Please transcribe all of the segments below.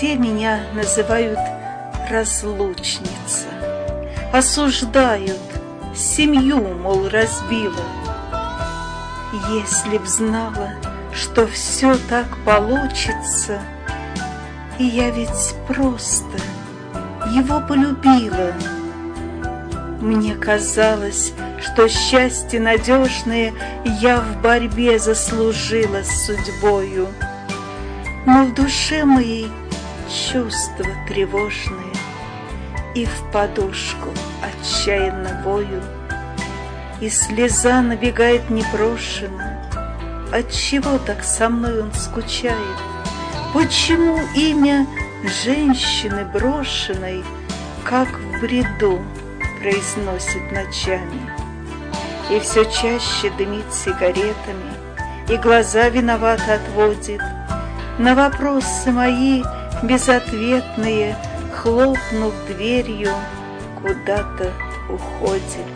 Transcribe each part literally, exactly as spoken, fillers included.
Все меня называют разлучница, осуждают, семью, мол, разбила. Если б знала, что все так получится, и я ведь просто его полюбила. Мне казалось, что счастье надежное я в борьбе заслужила с судьбою, но в душе моей чувства тревожные, и в подушку отчаянно вою, и слеза набегает непрошено. Отчего так со мной он скучает? Почему имя женщины брошенной, как в бреду, произносит ночами? И все чаще дымит сигаретами, и глаза виновато отводит. На вопросы мои безответные, хлопнув дверью, куда-то уходит.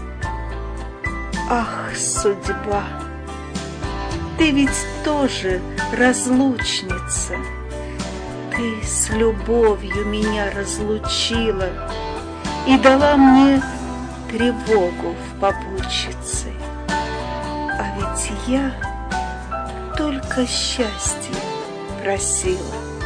Ах, судьба, ты ведь тоже разлучница. Ты с любовью меня разлучила и дала мне тревогу в попутчице. А ведь я только счастье просила.